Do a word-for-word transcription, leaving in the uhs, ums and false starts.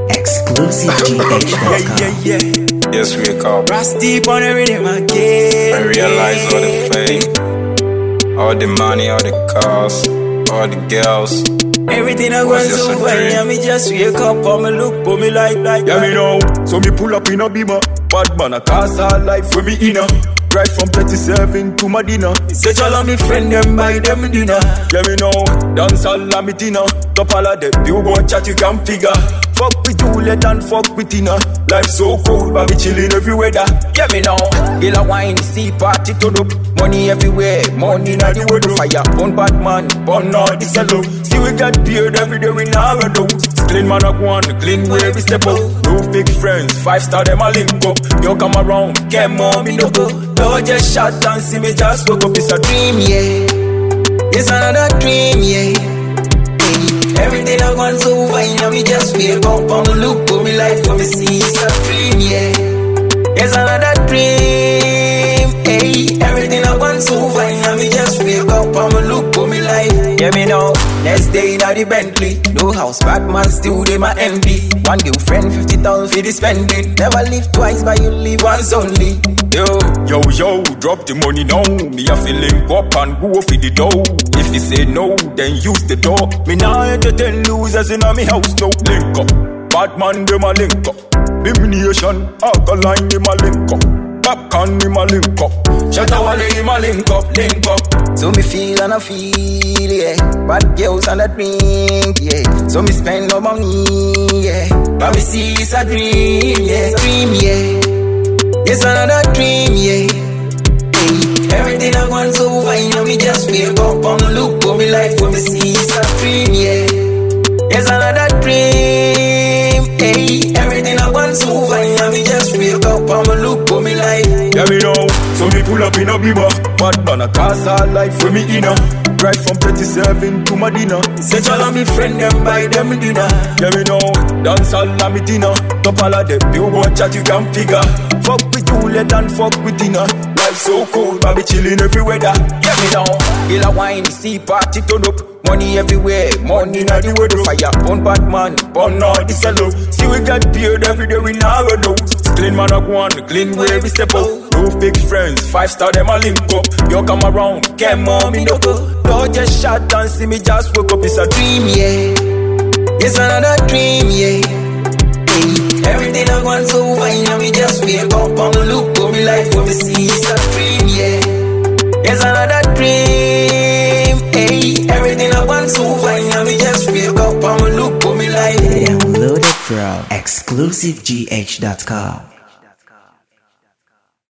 Exclusive G H dot com. Yeah, yeah, yeah. Yes, wake up Rust deep on everything again. and realize all the fame, all the money, all the cars, all the girls. Everything I Was want just so a fine, dream. yeah, me just wake up, on me look, put me like, like, Yeah, me know. So me pull up in a beamer. Bad man, a cars all life for me inner. Drive from thirty-seven to Medina. say all of me friend them buy them dinner. Yeah, me know. Dance all of me dinner. Top all of them. You go chat, you can figure. Fuck with Juliet and fuck with Tina. Life so cold, but we chillin' every weather. Yeah, me know. Hill a wine, see party to do. Money everywhere, money na the world. Fire, burn bad man, burn all this hello. See we get paid every day, we now do. Clean man a go on, clean way we step up. No fake friends, five star them a link up. You come around, get more me no go. Don't just shut down, see me just woke up. It's a dream, yeah. It's another dream, yeah. Hey, everything I want so fine, and me just wake up and me look for me life, for me see it's a dream, yeah. It's another dream, hey. Everything I want so fine, and me just wake up and me look for me life. Yeah, me know. Next day in the Bentley, no house, bad man still dey my envy. One girlfriend, fifty thousand for the spending. Never live twice, but you live once only. Yo, Yo, yo, drop the money now. Me a feeling up and go for the dough. If you say no, then use the door. Me nah entertain losers in a me house, no. Link up, bad man dem a link up. Elimination, alkaline dem a link up. Popcorn dem a link up. Shatawale dem a link up, link up. so me feel and I feel, yeah. Bad girls and I drink, yeah. So me spend no money, yeah. But me see it's a dream, yeah. Dream, yeah. It's another dream, yeah. Hey, everything I want so fine, and me just wake up and me look for me life, for me see it's a dream, yeah. It's another dream, hey. Everything I want so fine, and me just wake up and me look for me life. Yeah, me know. So me pull up in a beamer. Bad man a cars all life for me inner. Drive from thirty-seven to Medina. say all of me friend them buy them dinner. Yeah, me know. Dance all of me dinner. Top all of them. You go chat, you can figure. Fuck with Juliet and fuck with Tina. Life so cold, but we chillin' every weather. Yeah, me know. Hill a wine, see party turn up. Money everywhere, money na the world. Fire, burn bad man, burn all this hello. See we get paid every day, we now run out. Clean man a go on, clean way we step up. No fake friends, five star them a link up. You come around, get more me no go. Don't just shut down, see me just woke up. It's a dream, yeah. It's another dream, yeah. Hey, everything I want so fine, and me just wake up and me look for me life, for me see it's a dream, yeah. It's another dream, hey. Everything I want so fine, and me just wake up and me look for me life. Download it from exclusive G H dot com.